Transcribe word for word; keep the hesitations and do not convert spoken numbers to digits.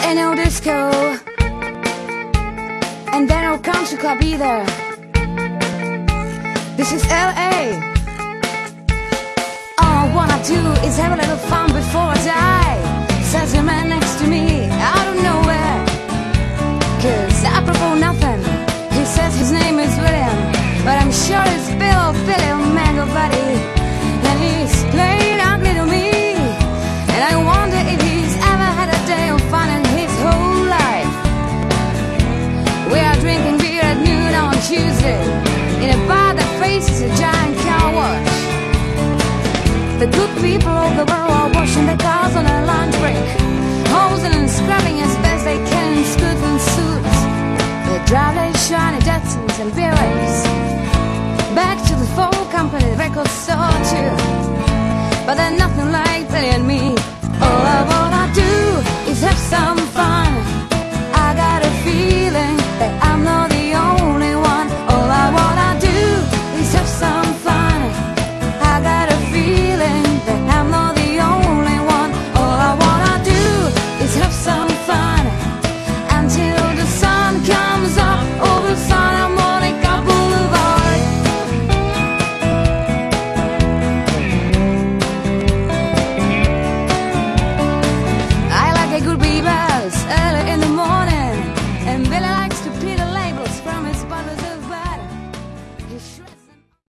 Ain't no disco, and there no country club either. This is L A. All I wanna do is have a little fun before I die, says the man next to me out of nowhere. Cause I propose nothing. He says his name is William, but I'm sure it's Bill or Billy or Mango Buddy. And he's playing ugly to me, and I wonder if he's ever had a day of fun in his whole life. We are drinking beer at noon on Tuesday in a bar that faces a giant car wash. The good people of the world are washing their cars on a lunch break, hosing and scrubbing as best they can in skirts and suits. They drive their shiny Datsuns and B M Ws back to the full company record store too. But they're nothing like Billy and me. All I wanna do is have some